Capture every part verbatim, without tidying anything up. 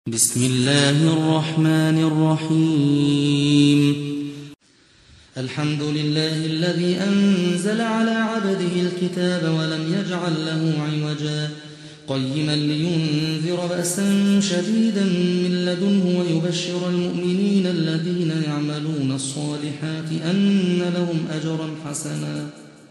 بسم الله الرحمن الرحيم. الحمد لله الذي أنزل على عبده الكتاب ولم يجعل له عوجا قيما لينذر بأسا شديدا من لدنه ويبشر المؤمنين الذين يعملون الصالحات أن لهم أجرا حسنا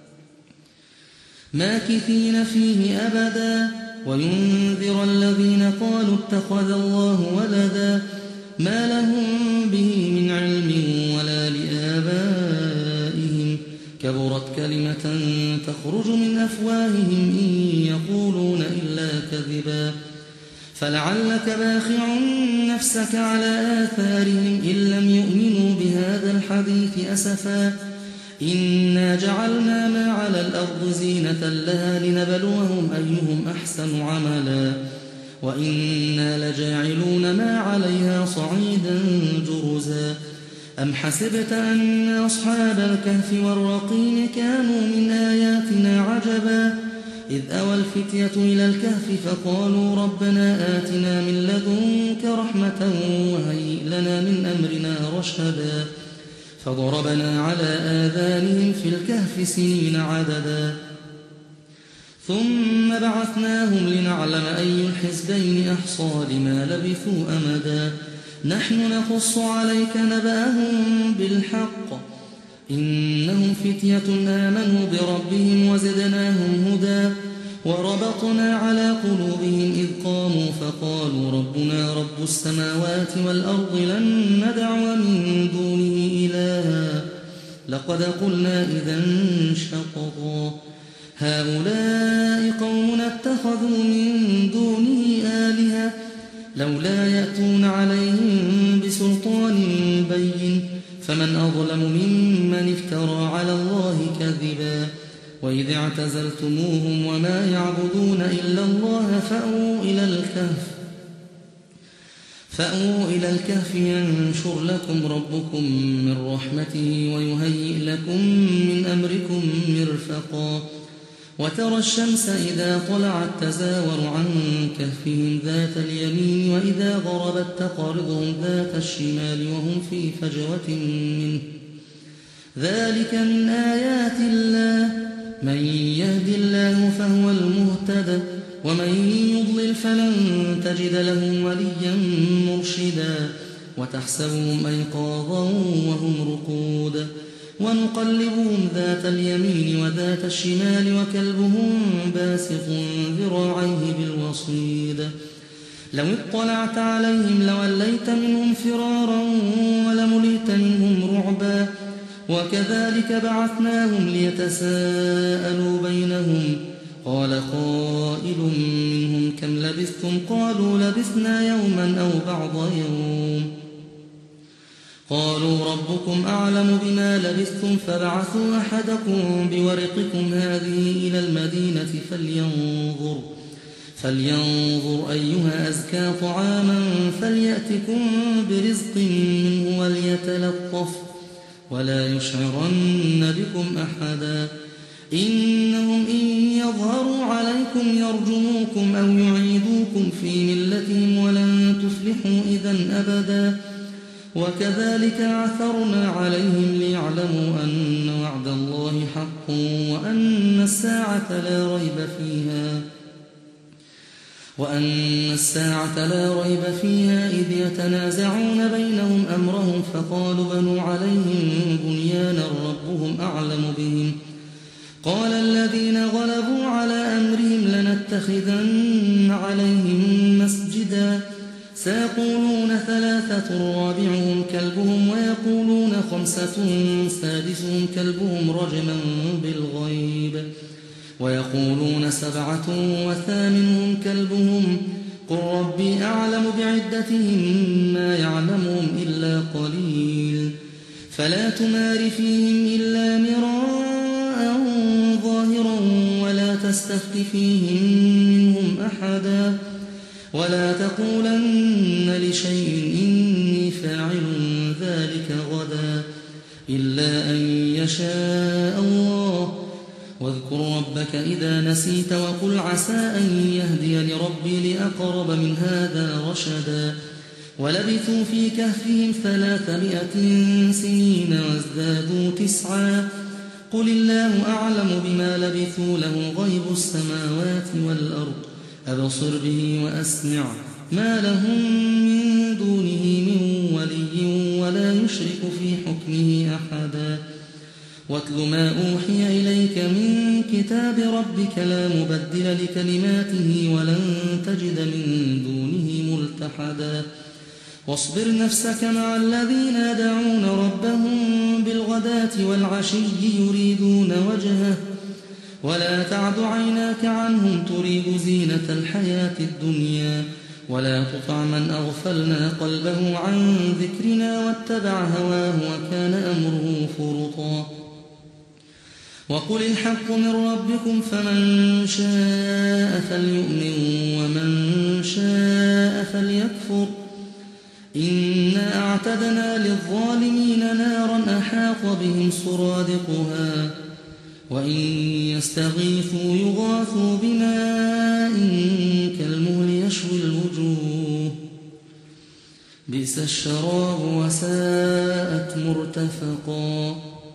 ماكثين فيه أبدا وينذر الذين قالوا اتخذ الله ولدا ما لهم به من علم ولا لآبائهم كبرت كلمة تخرج من أفواههم إن يقولون إلا كذبا فلعلك باخع نفسك على آثارهم إن لم يؤمنوا بهذا الحديث أسفا إنا جعلنا ما على الأرض زينة لها لنبلوهم أيهم أحسن عملا وإنا لجاعلون ما عليها صعيدا جرزا أم حسبت أن أصحاب الكهف والرقيم كانوا من آياتنا عجبا إذ أوى الفتية إلى الكهف فقالوا ربنا آتنا من لدنك رحمة وهيئ لنا من أمرنا رشدا فضربنا على آذانهم في الكهف سنين عددا ثم بعثناهم لنعلم أي الحزبين أحصى لما لبثوا أمدا نحن نقص عليك نبأهم بالحق إنهم فتية آمنوا بربهم وزدناهم هدى وربطنا على قلوبهم إذ قاموا فقالوا ربنا رب السماوات والأرض لن ندعو من دونه إلها لقد قلنا إذا شططا هؤلاء قوم اتخذوا من دونه آلهة لولا يأتون عليهم بسلطان بين فمن أظلم ممن افترى على الله كذبا وإذ اعتزلتموهم وما يعبدون إلا الله فأووا إلى الكهف فأووا إلى الكهف ينشر لكم ربكم من رحمته ويهيئ لكم من أمركم مرفقا وترى الشمس إذا طلعت تزاور عن كهفهم ذات اليمين وإذا غربت تقرضهم ذات الشمال وهم في فجوة منه ذلك من آيات الله من يهد الله فهو المهتد ومن يضلل فلن تجد له وليا مرشدا وتحسبهم أيقاظا وهم رقود ونقلبهم ذات اليمين وذات الشمال وكلبهم باسط ذراعيه بالوصيد لو اطلعت عليهم لوليت منهم فرارا ولملئت منهم رعبا وكذلك بعثناهم ليتساءلوا بينهم قال قائل منهم كم لبثتم قالوا لبثنا يوما أو بعض يوم قالوا ربكم أعلم بما لبثتم فابعثوا أحدكم بورقكم هذه إلى المدينة فلينظر فلينظر أيها أزكى طعاما فليأتكم برزق منه وليتلطف ولا يشعرن بكم أحدا إنهم إن يظهروا عليكم يرجموكم أو يعيدوكم في ملتهم ولن تفلحوا إذا أبدا وكذلك عثرنا عليهم ليعلموا أن وعد الله حق وأن الساعة لا ريب فيها وأن الساعة لا ريب فيها إذ يتنازعون بينهم أمرهم فقالوا بنوا عليهم بنيانا ربهم أعلم بهم قال الذين غلبوا على أمرهم لنتخذن عليهم مسجدا سيقولون ثلاثة رابعهم كلبهم ويقولون خمسة سادسهم كلبهم رجما بالغيب ويقولون سبعة وثامنهم كلبهم قل ربي أعلم بعدتهم ما يعلمهم إلا قليل فلا تمار فيهم إلا مراء ظاهرا ولا تستفت فيهم منهم أحدا ولا تقولن لشيء إني فاعل ذلك غدا إلا أن يشاء الله واذكر ربك ربك إذا نسيت وقل عسى أن يهديني ربي لأقرب من هذا رشدا ولبثوا في كهفهم ثلاثمائة سنين وازدادوا تسعا قل الله أعلم بما لبثوا له غيب السماوات والأرض أبصر به وأسمع ما لهم من دونه من ولي ولا يشرك في حكمه أحدا واتل ما أوحي إليك من كتاب ربك لا مبدل لكلماته ولن تجد من دونه ملتحدا واصبر نفسك مع الذين يدعون ربهم بالغداة والعشي يريدون وجهه ولا تعد عيناك عنهم تريد زينة الحياة الدنيا ولا تطع من أغفلنا قلبه عن ذكرنا واتبع هواه وكان أمره فرطا وقل الحق من ربكم فمن شاء فليؤمن ومن شاء فليكفر إنا أعتدنا للظالمين نارا أحاط بهم سرادقها وإن يستغيثوا يغاثوا بماء كالمهل يشوي الوجوه بئس الشراب وساءت مرتفقا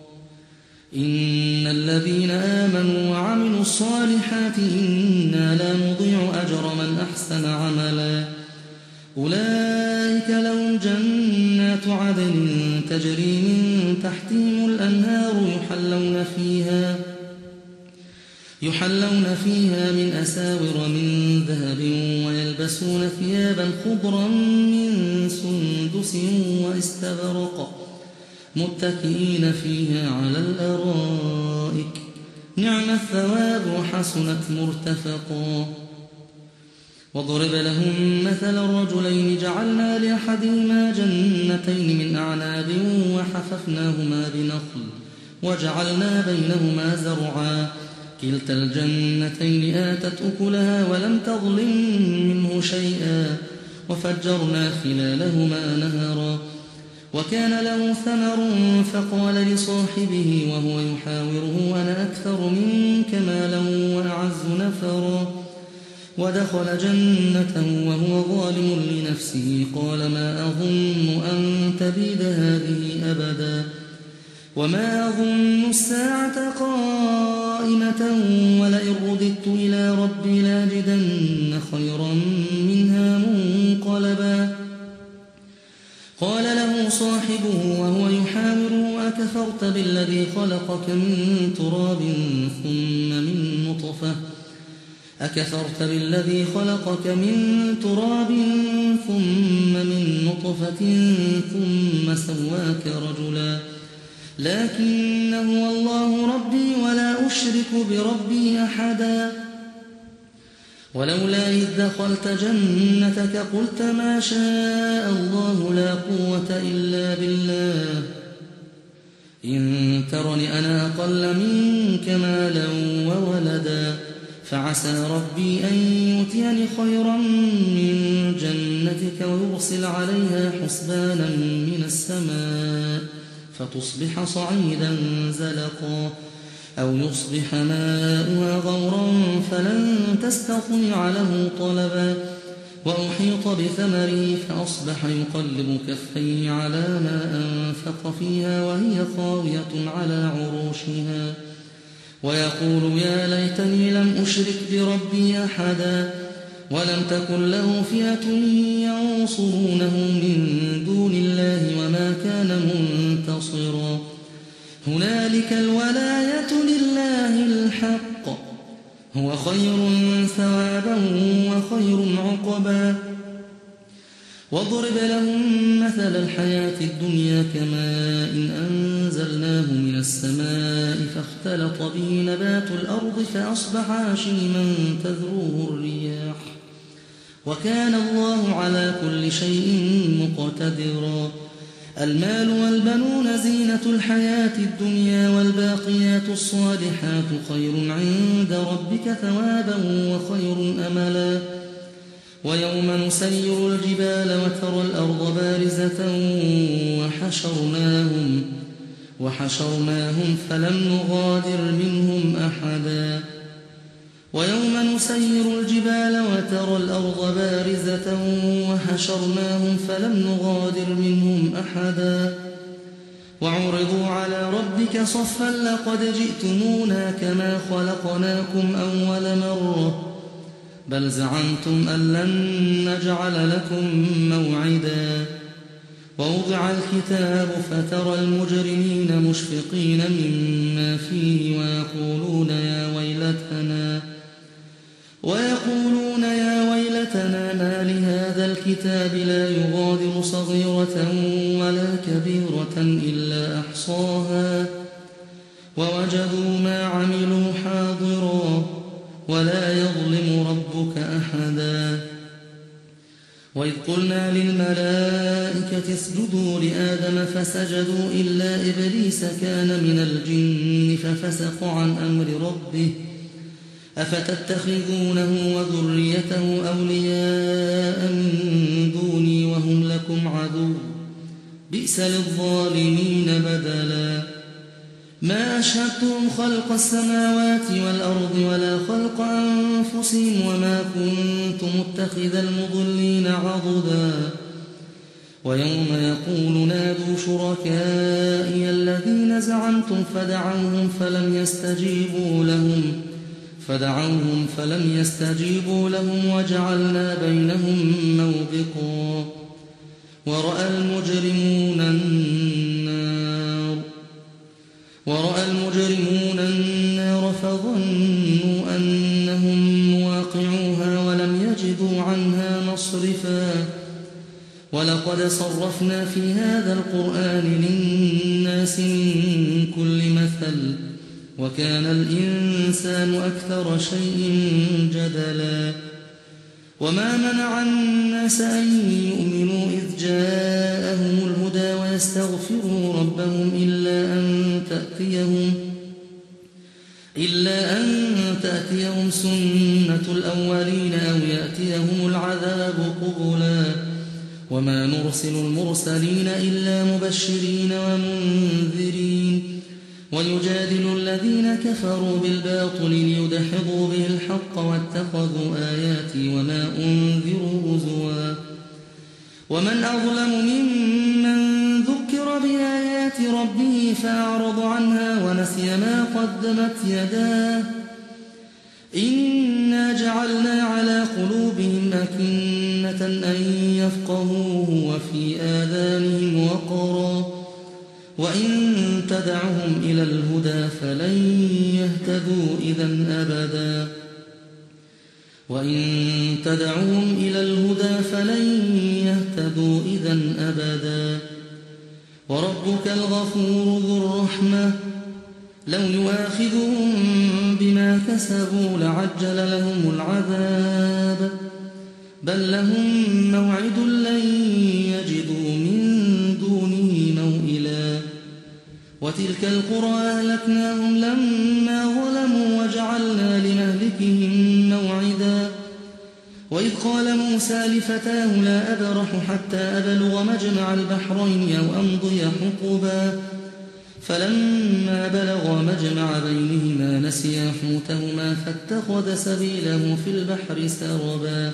إن الذين آمنوا وعملوا الصالحات إنا لا نضيع أجر من أحسن عملا أولئك لهم جنات عدن تجري من تحتهم الأنهار يحلون فيها يحلون فيها من أساور من ذهب ويلبسون ثيابا خضرا من سندس واستبرق متكئين فيها على الأرائك نعم الثواب وحسنت مرتفقا واضرب لهم مثل الرجلين جعلنا لأحدهما جنتين من أعناب وحففناهما بنخل وجعلنا بينهما زرعا كلتا الجنتين آتت أكلها ولم تظلم منه شيئا وفجرنا خلالهما نهرا وكان له ثمر فقال لصاحبه وهو يحاوره أنا أكثر منك مالا وأعز نفرا ودخل جنته وهو ظالم لنفسه قال ما أظن أن تبيد هذه أبدا وما أظن الساعة قائمة ولئن رددت إلى ربي لاجدن خيرا منها منقلبا قال له صاحبه وهو يحاوره أكفرت بالذي خلقك من تراب ثم من نطفة أكفرت بالذي خلقك من تراب ثم من نطفة ثم سواك رجلا لكن هو الله ربي ولا أشرك بربي أحدا ولولا إذ دخلت جنتك قلت ما شاء الله لا قوة إلا بالله إن ترني أنا أقل منك مالا وولدا فعسى ربي أن يؤتيني خيرا من جنتك ويرسل عليها حسبانا من السماء فتصبح صعيدا زلقا أو يصبح ماؤها غورا فلن تستطيع له طلبا وأحيط بثمره فأصبح يقلب كفيه على ما أنفق فيها وهي خاوية على عروشها ويقول يا ليتني لم أشرك بربي أحدا ولم تكن له فئة ينصرونه من دون الله وما كان منتصرا هنالك الولاية لله الحق هو خير ثوابا وخير عقبا واضرب لهم مثل الحياة الدنيا كماء إن أنزلناه من السماء فاختلط به نبات الأرض فأصبح هشيما تذروه الرياح وكان الله على كل شيء مقتدرا المال والبنون زينة الحياة الدنيا والباقيات الصالحات خير عند ربك ثوابا وخير أملا ويوم نسير الجبال وترى الأرض بارزة وحشرناهم, وحشرناهم فلم نغادر منهم أحدا ويوم نسير الجبال وترى الأرض بارزة وحشرناهم فلم نغادر منهم أحدا وعرضوا على ربك صفا لقد جئتمونا كما خلقناكم أول مرة بل زعمتم أن لن نجعل لكم موعدا ووضع الكتاب فترى المجرمين مشفقين مما فيه ويقولون يا ويلتنا ويقولون يا ويلتنا ما لهذا الكتاب لا يغادر صغيرة ولا كبيرة إلا أحصاها ووجدوا ما عملوا حاضرا ولا يظلم ربك أحدا وإذ قلنا للملائكة اسجدوا لآدم فسجدوا إلا إبليس كان من الجن ففسق عن أمر ربه أفتتخذونه وذريته أولياء من دوني وهم لكم عدو بئس للظالمين بدلا ما أشهدتهم خلق السماوات والأرض ولا خلق أنفسهم وما كنت متخذ المضلين عضدا ويوم يقول نادوا شركائي الذين زعمتم فدعوهم فلم يستجيبوا لهم فدعوهم فلم يستجيبوا لهم وجعلنا بينهم موبقا ورأى المجرمون النار ورأى المجرمون النار فظنوا أنهم مواقعوها ولم يجدوا عنها مصرفا ولقد صرفنا في هذا القرآن للناس من كل مثل وكان الإنسان أكثر شيء جدلا وما منع الناس أن يؤمنوا إذ جاءهم الهدى ويستغفروا ربهم إلا أن تأتيهم إلا أن تأتيهم سنة الأولين أو يأتيهم العذاب قبلا وما نرسل المرسلين إلا مبشرين ومنذرين ويجادل الذين كفروا بالباطل ليدحضوا به الحق واتخذوا آياتي وما أنذروا هزوا ومن أظلم ممن ذكر بآيات ربه فأعرض عنها ونسي ما قدمت يداه إنا جعلنا على قلوبهم أكنة أن يفقهوه وفي آذانهم وقرا وإن تدعهم إلى الهدى فلن يهتدوا إذا أبدا وإن تدعهم إلى الهدى فلن يهتدوا إذا أبدا وربك الغفور ذو الرحمة لو يؤاخذهم بما كسبوا لعجل لهم العذاب بل لهم موعد لن يجدوا من دونه موئلا وتلك القرى أهلكناهم لما ظلموا وجعلنا لمهلكهم موعدا وإذ قال موسى لفتاه لا أبرح حتى أبلغ مجمع البحرين أو أمضي حقبا فلما بلغا مجمع بينهما نسيا حوتهما فاتخذ سبيله في البحر سربا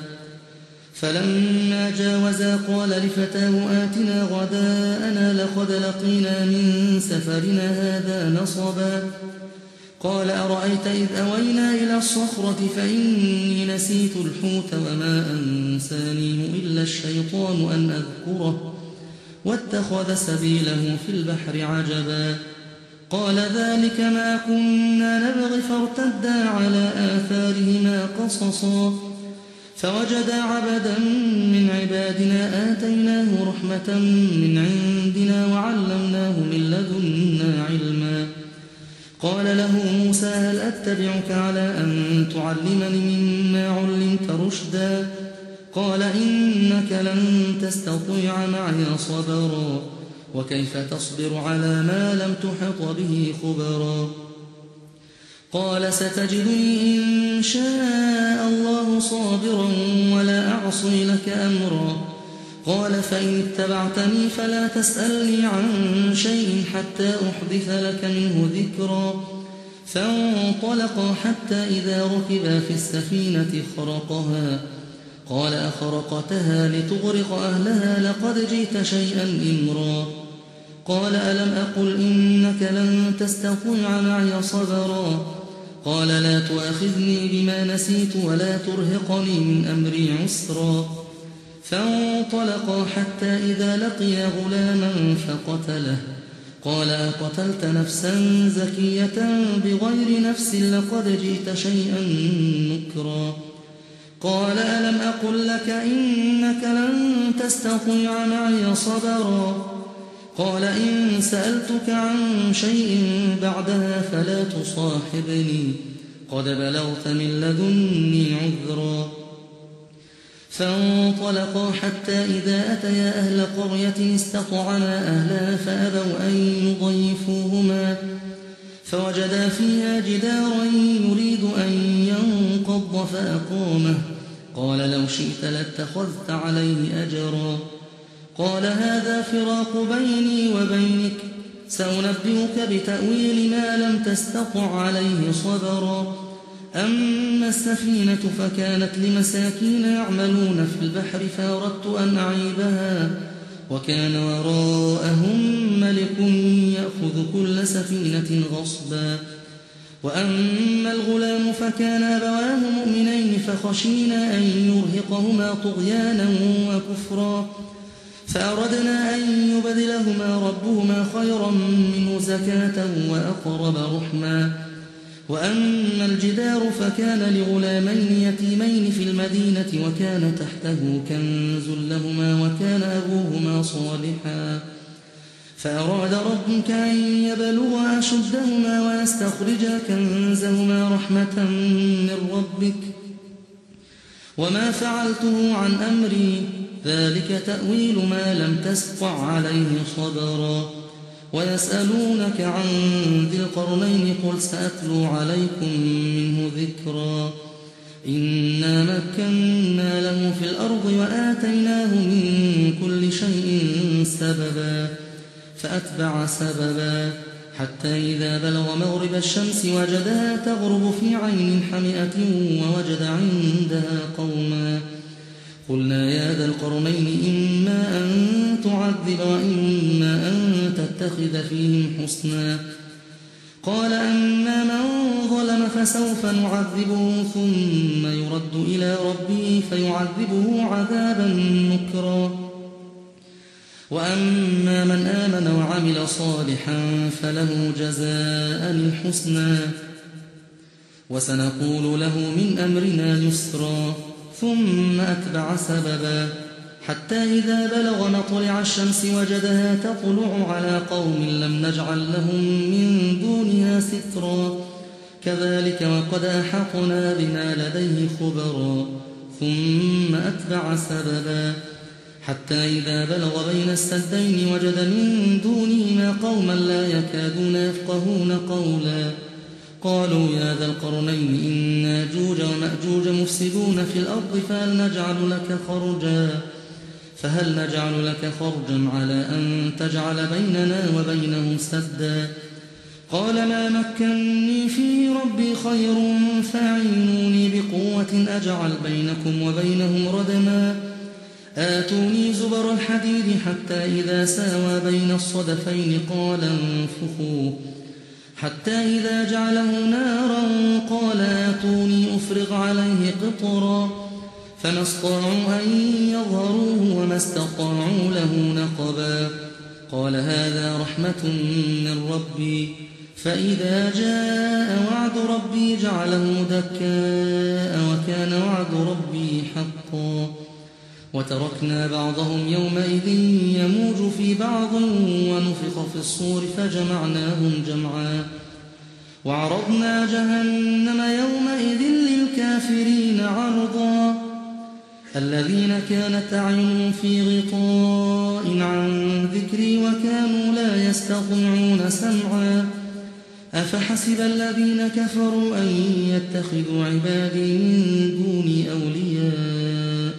فلما جاوزا قال لفتاه آتنا غداءنا لقد لقينا من سفرنا هذا نصبا قال أرأيت إذ أوينا إلى الصخرة فإني نسيت الحوت وما أنسانيه إلا الشيطان أن أذكره واتخذ سبيله في البحر عجبا قال ذلك ما كنا نبغي فارتدا على آثارهما قصصا فوجدا عبدا من عبادنا آتيناه رحمة من عندنا وعلمناه من لدنا علما قال له موسى هل أتبعك على أن تعلمني مما علمت رشدا قال إنك لن تستطيع معي صبرا وكيف تصبر على ما لم تحط به خبرا قال ستجدني إن شاء الله صابرا ولا أعصي لك أمرا قال فإن اتبعتني فلا تسألني عن شيء حتى أحدث لك منه ذكرا فانطلقا حتى إذا ركبا في السفينة خرقها قال أخرقتها لتغرق أهلها لقد جئت شيئا إمرا قال ألم أقل إنك لن تستطيع معي صبرا قال لا تؤاخذني بما نسيت ولا ترهقني من أمري عسرا فانطلقا حتى إذا لقيا غلاما فقتله قال أقتلت نفسا زكية بغير نفس لقد جئت شيئا نكرا قال ألم أقل لك إنك لن تستطيع معي صبرا قال إن سألتك عن شيء بعدها فلا تصاحبني قد بلغت من لدني عذرا فانطلقا حتى إذا أتيا أهل قرية استطعما أهلها فأبوا أن يضيفوهما فوجدا فيها جدارا يريد أن ينقض فأقامه قال لو شئت لاتخذت عليه أجرا قال هذا فراق بيني وبينك سأنبئك بتأويل ما لم تستطع عليه صبرا أما السفينة فكانت لمساكين يعملون في البحر فأردت أن أعيبها وكان وراءهم ملك يأخذ كل سفينة غصبا وأما الغلام فكان أبواه مؤمنين فخشينا أن يرهقهما طغيانا وكفرا فأردنا أن يبدلهما ربهما خيرا منه زكاة وأقرب رحما وأما الجدار فكان لغلامين يتيمين في المدينة وكان تحته كنز لهما وكان أبوهما صالحا فأراد ربك أن يبلغا أشدهما ويستخرجا كنزهما رحمة من ربك وما فعلته عن أمري ذلك تأويل ما لم تستطع عليه صبرا ويسألونك عن ذي القرنين قل سأتلو عليكم منه ذكرا إنا مكنا له في الأرض وآتيناه من كل شيء سببا فأتبع سببا حتى إذا بلغ مغرب الشمس وجدها تغرب في عين حمئة ووجد عندها قوما قلنا يا ذا القرنين إما أن تعذب وإما أن تتخذ فيهم حسنا قال أما من ظلم فسوف نعذبه ثم يرد إلى ربه فيعذبه عذابا نكرا وأما من آمن وعمل صالحا فله جزاء الحسنى وسنقول له من أمرنا يسرا ثم أتبع سببا حتى إذا بلغ مطلع الشمس وجدها تطلع على قوم لم نجعل لهم من دونها سترا كذلك وقد أحطنا بما لديه خبرا ثم أتبع سببا حتى إذا بلغ بين السدين وجد من دونهما قوما لا يكادون يفقهون قولا قالوا يا ذا القرنين إن ياجوج ومأجوج مفسدون في الأرض فهل نجعل لك خرجا فهل نجعل لك خرجا على أن تجعل بيننا وبينهم سدا قال ما مكنني فيه ربي خير فأعينوني بقوة أجعل بينكم وبينهم ردما آتوني زبر الحديد حتى إذا ساوى بين الصدفين قال انفخوا حتى إذا جعله نارا قال آتوني أفرغ عليه قطرا فما استطاعوا أن يظهروه وما استطاعوا له نقبا قال هذا رحمة من ربي فإذا جاء وعد ربي جعله دكاء وكان وعد ربي حقا وتركنا بعضهم يومئذ يموج في بعض ونفخ في الصور فجمعناهم جمعا وعرضنا جهنم يومئذ للكافرين عرضا الذين كانت أعينهم في غطاء عن ذكري وكانوا لا يستطيعون سمعا أفحسب الذين كفروا أن يتخذوا عبادي من دوني أولياء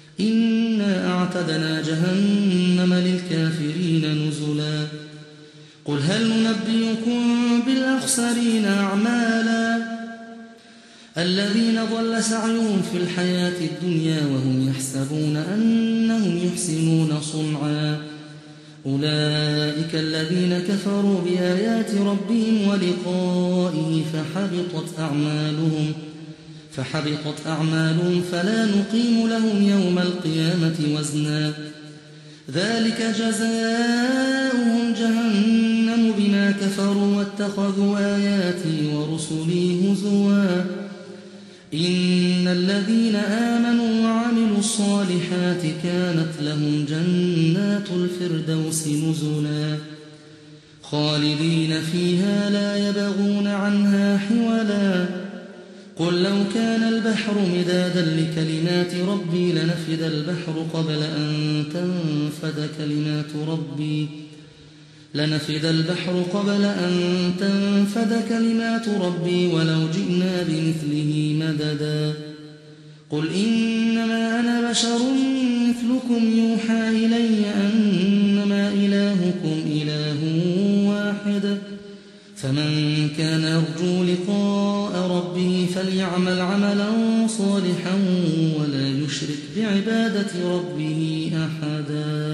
إنا أعتدنا جهنم للكافرين نزلا قل هل ننبئكم بالأخسرين أعمالا الذين ضل سعيهم في الحياة الدنيا وهم يحسبون أنهم يحسنون صنعا أولئك الذين كفروا بآيات ربهم ولقائه فحبطت أعمالهم فحبطت أعمالهم فلا نقيم لهم يوم القيامة وزنا ذلك جزاؤهم جهنم بما كفروا واتخذوا آياتي ورسلي هزوا إن الذين آمنوا وعملوا الصالحات كانت لهم جنات الفردوس نزلا خالدين فيها لا يبغون عنها حولا قل لو كان البحر مدادا لكلمات ربي لنفد البحر قبل أن تنفد كلمات ربي لنفد البحر قبل أن تنفد كلمات ربي ولو جئنا بمثله مددا قل إنما أنا بشر مثلكم يوحى إلي أنما إلهكم إله واحد فمن كان يرجو لقاء ربه فليعمل عملا صالحا ولا يشرك بعبادة ربه أحدا